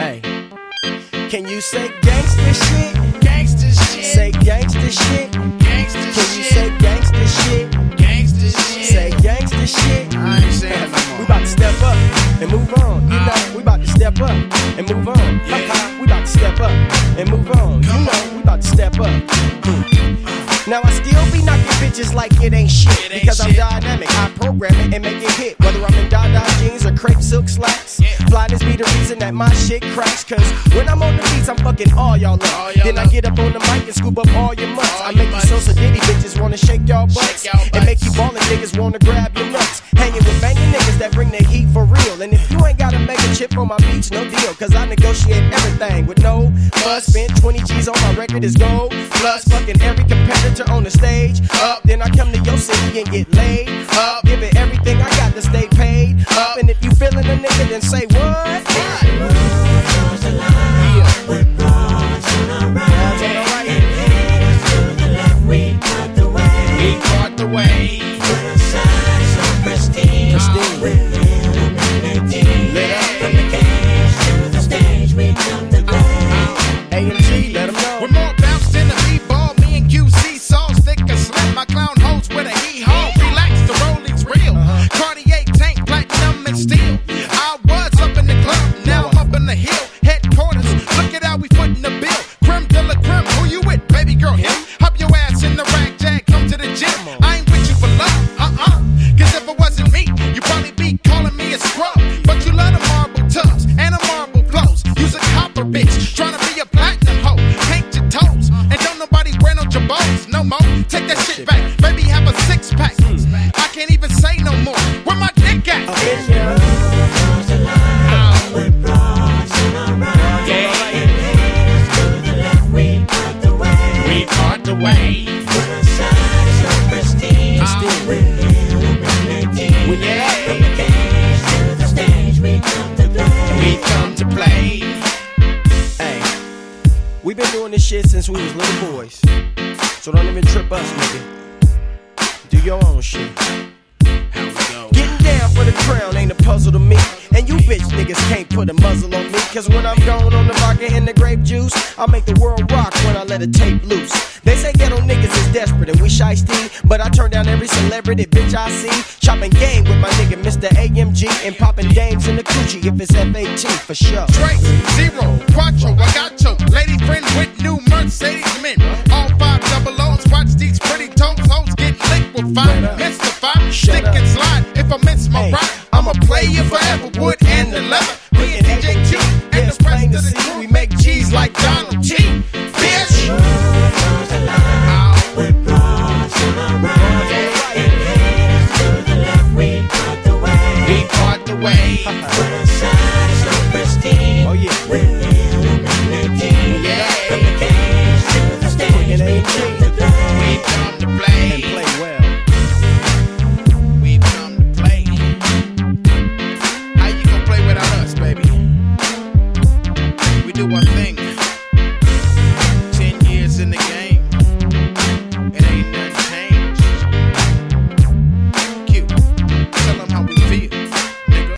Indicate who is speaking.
Speaker 1: Hey, can you say gangsta shit?
Speaker 2: Gangsta shit.
Speaker 1: Say gangsta shit.
Speaker 2: Gangsta
Speaker 1: Can you
Speaker 2: shit.
Speaker 1: say gangsta shit?
Speaker 2: Gangsta shit.
Speaker 1: Say gangsta shit.
Speaker 2: I ain't saying no more.
Speaker 1: We about to step up and move on. You know, we about to step up and move on.
Speaker 2: Yeah.
Speaker 1: We about to step up and move on. You know, we about to step up. Now I still be knocking bitches like it ain't shit.
Speaker 2: It ain't
Speaker 1: Because I'm
Speaker 2: shit.
Speaker 1: dynamic, I program it and make it hit. Whether I'm in Dada jeans or crepe silk slacks,
Speaker 2: Yeah.
Speaker 1: flyness be the reason that my shit cracks. Cause when I'm on the beats, I'm fucking all y'all up.
Speaker 2: All y'all
Speaker 1: Then I
Speaker 2: up.
Speaker 1: get up on the mic and scoop up all your mutts.
Speaker 2: All
Speaker 1: I
Speaker 2: your
Speaker 1: make
Speaker 2: mutts.
Speaker 1: you Sosa Diddy bitches wanna shake y'all butts.
Speaker 2: Shake y'all
Speaker 1: And make you
Speaker 2: butts.
Speaker 1: ballin' niggas wanna grab your nuts. Hanging with banging niggas that bring the heat for real. And if you ain't got a mega chip on my beats, no deal. Cause I negotiate everything with no fuss. Spent 20 G's on my record is gold. Plus fucking every competitor on the stage. Up, then I come to your city and get laid. Up, give it everything I got to stay paid. Up, and if you feelin' a nigga, then say what?
Speaker 2: We part the way.
Speaker 1: Pristine.
Speaker 2: Lit up.
Speaker 1: AMG, let 'em know.
Speaker 2: We're more bounced than a b-ball. Me and QC sauce thick as slap. My clown hoes with a hee-haw. Relax, the rolling's real. Cartier tank, platinum and steel. I was up in the club, now I'm up in the hill. Headquarters, look at how we footin' the bill. Creme de la creme, who you with? Baby girl, him. Hop your ass in the rag jag, come to the gym. I ain't with you for love, Cause if it wasn't me, you probably be calling me a scrub. But you love the marble tubs and the marble flows. You's a copper bitch, tryna be a platinum hoe. Paint your toes, and don't nobody wear no jabos no more. Take that shit back, baby, have a six pack. I can't even say no more. Where my dick at? We part the way. We come to play.
Speaker 1: Hey, we been doing this shit since we was little boys. So don't even trip us, nigga. Do your own shit.
Speaker 2: How we go?
Speaker 1: Getting down for the crown ain't a puzzle to me. And you bitch niggas can't put a muzzle on me. Cause when I'm gone on the vodka and the grape juice, I make the world rock when I let a tape loose. They say ghetto niggas is desperate and we shiesty, but I turn down every celebrity bitch I see. Chopping game with my nigga Mr. AMG and popping dames in the coochie if it's FAT for sure.
Speaker 2: Drake, Zero, Quattro, I got your lady friend with new Mercedes men. All 5 double O's, watch these pretty toes, hoes get liquefied, mystified, stick and slide. If I miss my ride, I'ma play you forever, wood and the leather. Me and DJ Q and the rest of the crew, we make G's like Donald G. Bitch.